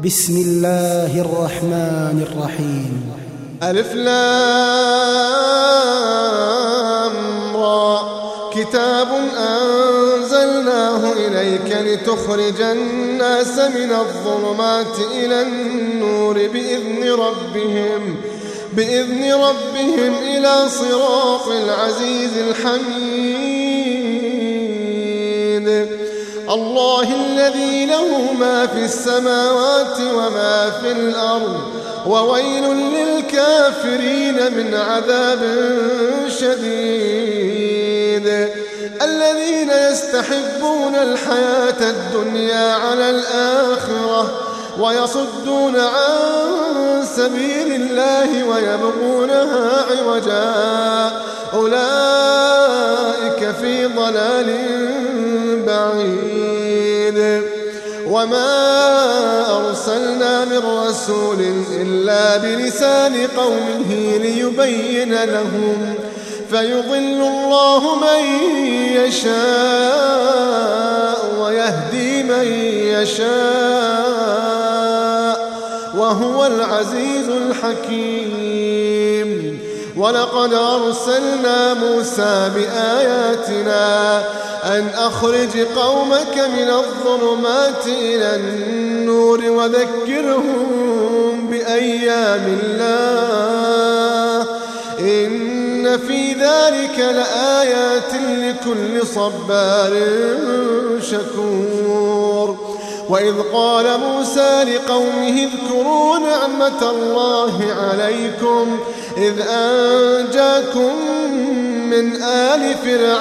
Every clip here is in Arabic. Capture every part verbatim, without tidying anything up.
بسم الله الرحمن الرحيم. ألف لام را. كتاب أنزلناه إليك لتخرج الناس من الظلمات إلى النور بإذن ربهم بإذن ربهم إلى صراط العزيز الحميد. الله الذي له ما في السماوات وما في الأرض، وويل للكافرين من عذاب شديد. الذين يستحبون الحياة الدنيا على الآخرة ويصدون عن سبيل الله ويبغونها عوجا، أولئك في ضلال بعيد. وما أرسلنا من رسول إلا بلسان قومه ليبين لهم، فيضل الله من يشاء ويهدي من يشاء، وهو العزيز الحكيم. ولقد أرسلنا موسى بآياتنا أن أخرج قومك من الظلمات إلى النور وذكرهم بأيام الله، إن في ذلك لآيات لكل صبار شكور. وإذ قال موسى لقومه اذكروا نعمة الله عليكم إذ أنجاكم من آل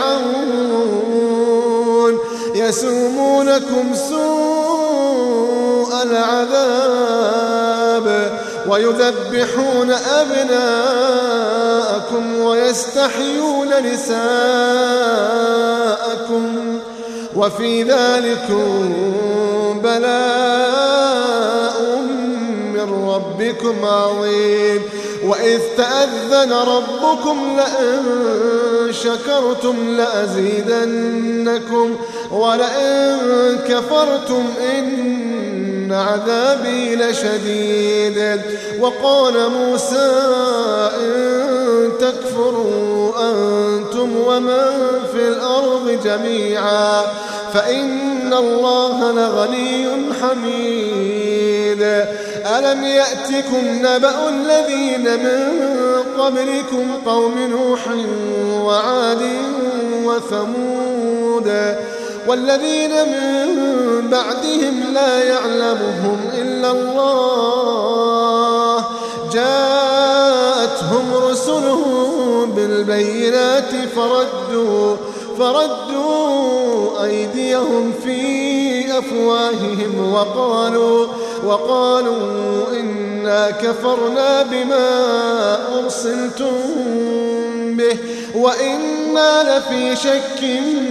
فرعون يسومونكم سوء العذاب ويذبحون أبناءكم ويستحيون نساءكم، وفي ذلكم بلاء من ربكم عظيم. وإذ تأذن ربكم لئن شكرتم لأزيدنكم ولئن كفرتم إن عذابي لشديد. وقال موسى إن تكفروا أنتم ومن في الأرض جميعا فإن الله لغني حميد. ألم يأتكم نبأ الذين من قبلكم قوم نوح وعاد وثمود والذين من بعدهم لا يعلمهم إلا الله، جاءتهم رسلهم بالبينات فردوا فردوا أيديهم في أفواههم وقالوا وقالوا إنا كفرنا بما أرسلتم به وإنا لفي شك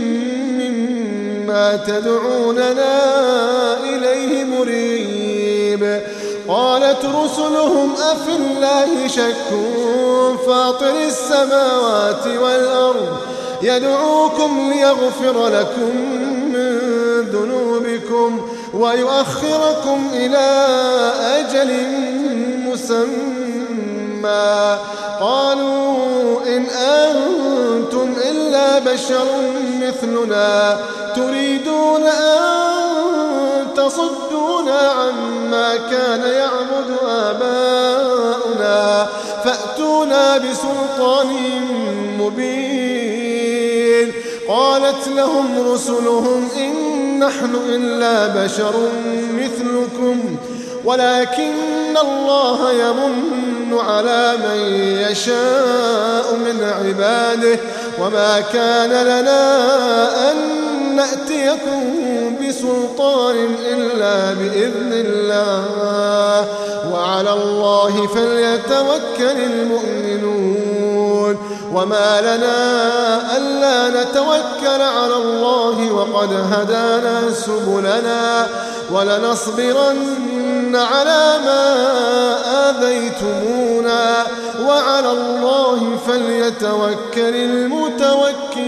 مما تدعوننا إليه مريب. قالت رسلهم أفي الله شك فاطر السماوات والأرض يدعوكم ليغفر لكم من ذنوبكم ويؤخركم إلى أجل مسمى. قالوا إن أنتم إلا بشر مثلنا تريدون أن تصدونا عما كان يعبد آباؤنا فأتونا بسلطان مبين. قالت لهم رسلهم إن نحن إلا بشر مثلكم ولكن الله يمن على من يشاء من عباده وما كان لنا أن نأتيكم بسلطان إلا بإذن الله وعلى الله فليتوكل المؤمنون. وما لنا ألا نتوكل على الله وقد هدانا سبلنا ولنصبرن على ما آذيتمونا وعلى الله فليتوكل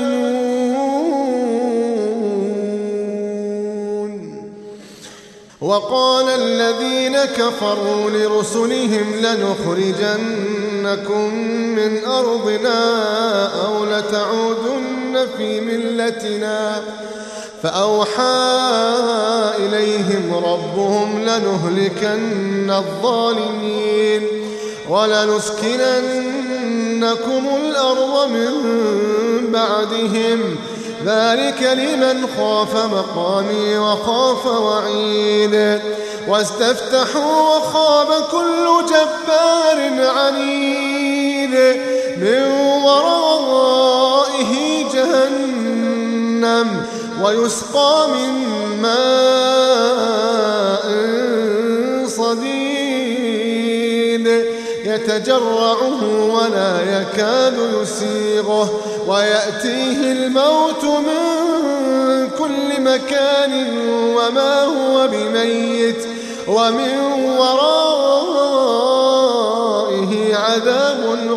المتوكلون. وقال الذين كفروا لرسلهم لنخرجنكم من أرضنا أو لتعودن في ملتنا فأوحى إليهم ربهم لنهلكن الظالمين ولنسكننكم الأرض من بعدهم ذلك لمن خاف مقامي وخاف وعيد واستفتحوا وخاب كل جبار عنيد من ورائه جهنم ويسقى من ماء صديد يتجرعه ولا يكاد يسيغه ويأتيه الموت من كل مكان وما هو بميت ومن ورائه عذاب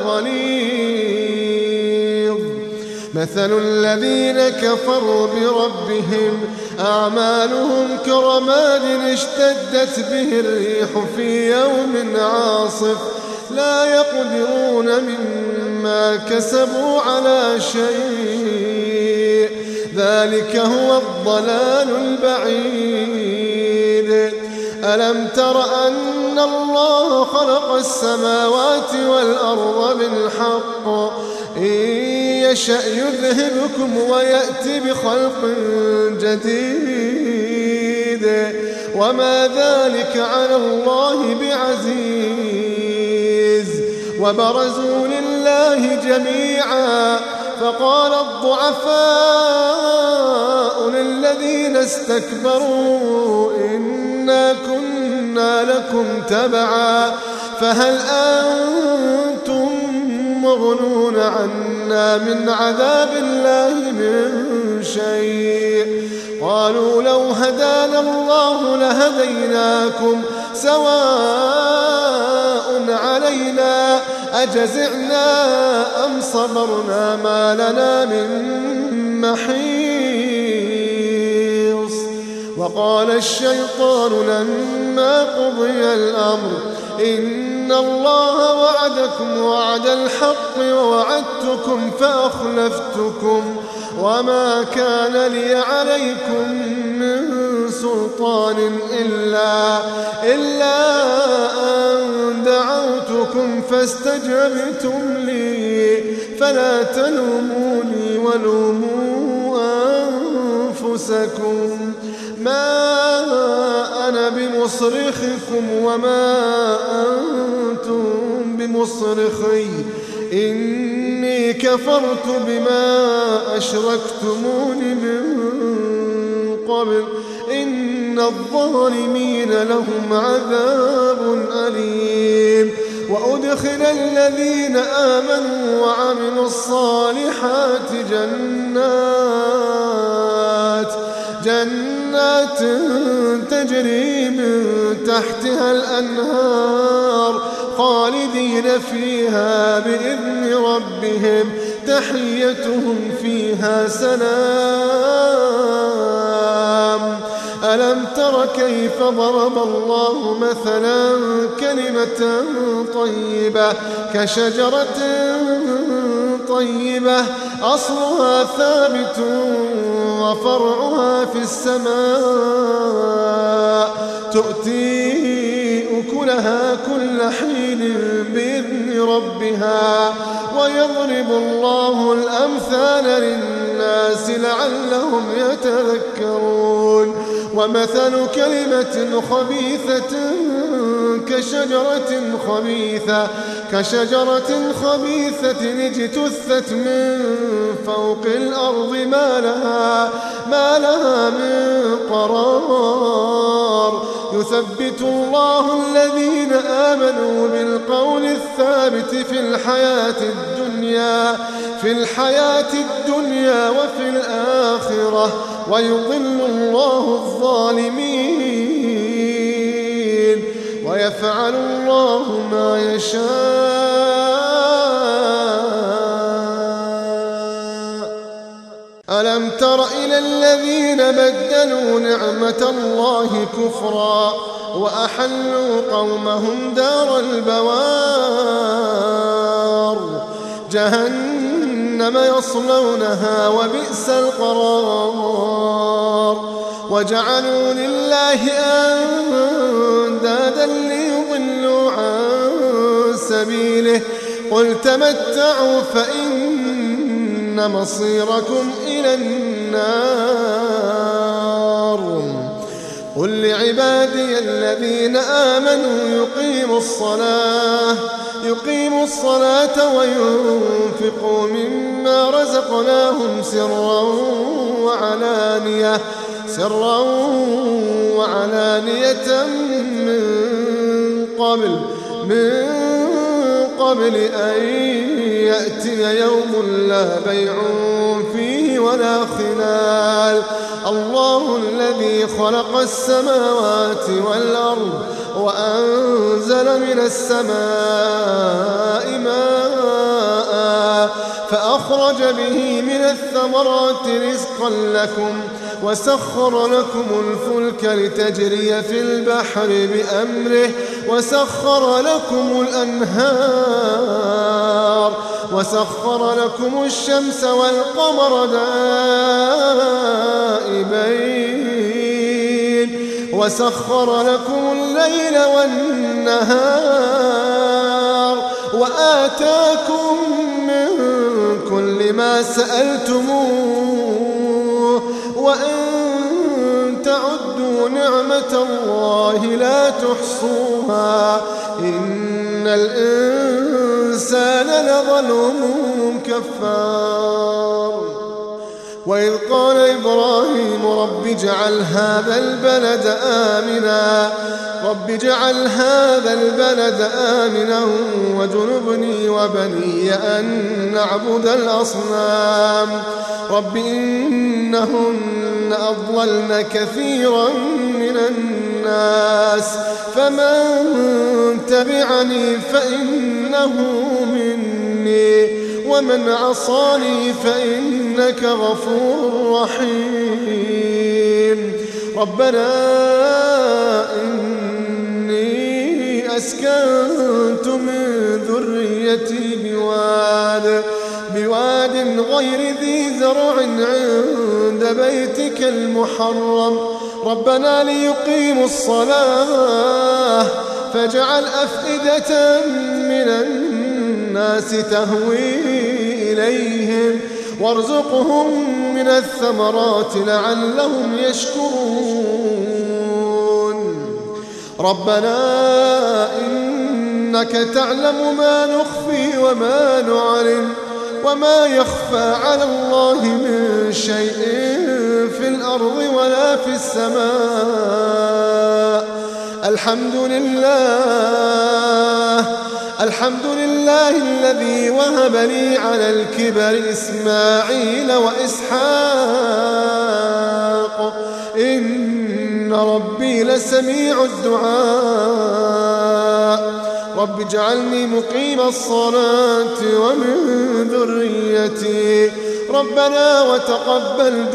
غليظ مثل الذين كفروا بربهم أعمالهم كرماد اشتدت به الريح في يوم عاصف لا يقدرون مما كسبوا على شيء ذلك هو الضلال البعيد ألم تر أن الله خلق السماوات والأرض بالحق إن يشأ يذهبكم ويأتي بخلق جديد وما ذلك على الله بعزيز وبرزوا لله جميعا فقال الضعفاء للذين استكبروا إنا كنا لكم تبعا فهل أنتم مغنون عنا من عذاب الله من شيء قالوا لو هدانا الله لهديناكم سواء علينا أجزعنا أم صبرنا ما لنا من محيص وقال الشيطان لما قضي الأمر إن الله وعدكم وعد الحق ووعدتكم فأخلفتكم وما كان لي عليكم من سلطان إلا, إلا أن دعوتكم فاستجبتم لي فلا تلوموني ولوموا أنفسكم ما أنا بمصرخكم وما أنتم بمصرخي إني كفرت بما أشركتمون من قبل إن الظالمين لهم عذاب أليم وأدخل الذين آمنوا وعملوا الصالحات جنات جنات تجري من تحتها الأنهار خالدين فيها بإذن ربهم تحيتهم فيها سلام ألم تر كيف ضرب الله مثلا كلمة طيبة كشجرة طيبة أصلها ثابت وفرعها في السماء تؤتي أكلها كل حين بإذن ربها ويضرب الله الأمثال للناس لعلهم يتذكرون ومثل كلمة خبيثة كشجرة خبيثة كشجرة خبيثة اجتثت من فوق الأرض ما لها ما لها من قرار يثبت الله الذين آمنوا بالقول الثابت في الحياة الدنيا في الحياة الدنيا وفي الآخرة ويضل الله الظالمين ويفعل الله ما يشاء ألم تر إلى الذين بدلوا نعمة الله كفرا وأحلوا قومهم دار البوار جهنم يصلونها وبئس القرار وجعلوا لله أندادا ليضلوا عن سبيله قل تمتعوا فإن مصيركم إلى النار قل لعبادي الذين آمنوا يقيموا الصلاة يقيموا الصلاة وينفقوا مما رزقناهم سرا وعلانية سرا وعلانية من قبل من قبل أن يأتي يوم لا بيع فيه ولا خلال الله الذي خلق السماوات والأرض وأنزل من السماء ماء فأخرج به من الثمرات رزقا لكم وسخر لكم الفلك لتجري في البحر بأمره وسخر لكم الأنهار وسخر لكم الشمس والقمر دائبين وسخر لكم الليل والنهار وآتاكم من كل ما سألتموه وإن تعدوا نعمة الله لا تحصوها إن الإنسان لظلوم كفار وإذ قال إبراهيم رب اجعل هذا البلد آمنا رب اجعل هذا البلد آمنا وجنبني وبني أن نعبد الأصنام رب إنهن أضللن كثيرا من الناس فمن تبعني فإنه مني ومن عصاني فإنك غفور رحيم ربنا إني أسكنت من ذريتي بواد بواد غير ذي زرع عند بيتك المحرم ربنا ليقيموا الصلاة فاجعل أفئدة من الناس تهوي إليهم وارزقهم من الثمرات لعلهم يشكرون ربنا إنك تعلم ما نخفي وما نعلن وما يخفى على الله من شيء في الأرض ولا في السماء الحمد لله الحمد لله الذي وهب لي على الكبر إسماعيل وإسحاق إن ربي لسميع الدعاء رب اجعلني مقيم الصلاة ومن ذريتي ربنا وتقبل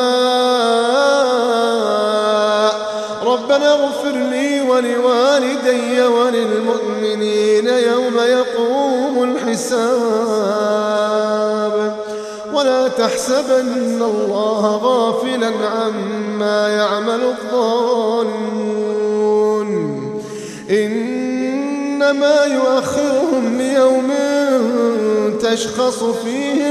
دعاء ربنا اغفر لي ولوالدي وللمؤمنين يوم يقوم الحساب ولا تحسبن الله غافلا عما يعمل الظالمون إنما يؤخرهم ليوم تشخص فيه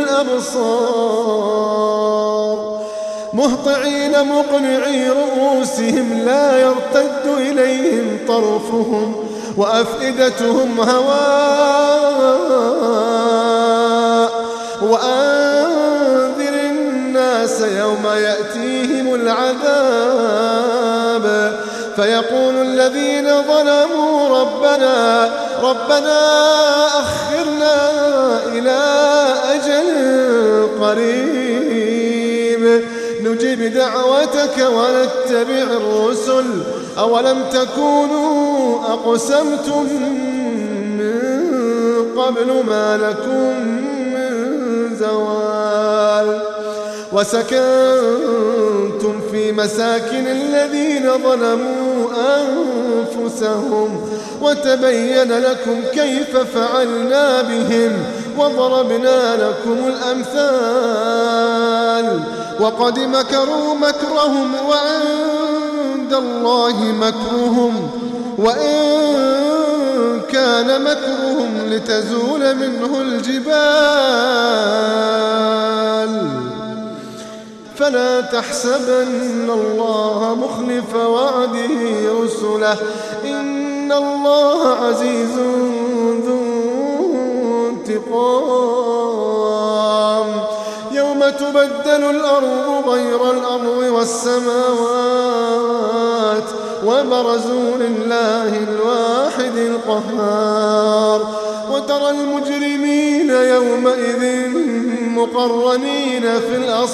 الأبصار مهطعين مقنعي رؤوسهم لا يرتد إليهم طرفهم وأفئدتهم هواء وأنذر الناس يوم يأتيهم العذاب فيقول الذين ظلموا ربنا ربنا أخرنا إلى أجل قريب نجيب دعوتك ونتبع الرسل أولم تكونوا أقسمتم من قبل ما لكم من زوال وسكنتم في مساكن الذين ظلموا أنفسهم وتبين لكم كيف فعلنا بهم وضربنا لكم الأمثال وقد مكروا مكرهم وعند الله مكرهم وإن كان مكرهم لتزول منه الجبال فلا تحسبن الله مخلف وعده رسله إن الله عزيز ذو انتقام يوم تبدل الأرض غير الأرض والسماوات وبرزوا لله الواحد القهار وترى المجرمين يومئذ مقرنين في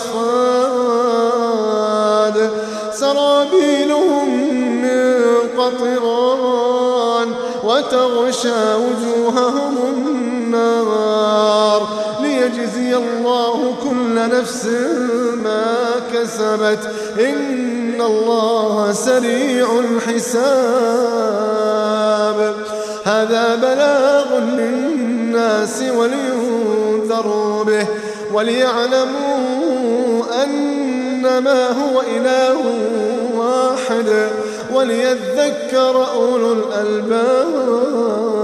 الأصفاد سرابيلهم من قطران وتغشى وجوههم النار ليجزي الله كل نفس ما كسبت إن الله سريع الحساب هذا بلاغ للناس ولينذروا به وليعلموا أنما هو إله واحد وليذكر أولو الألباب.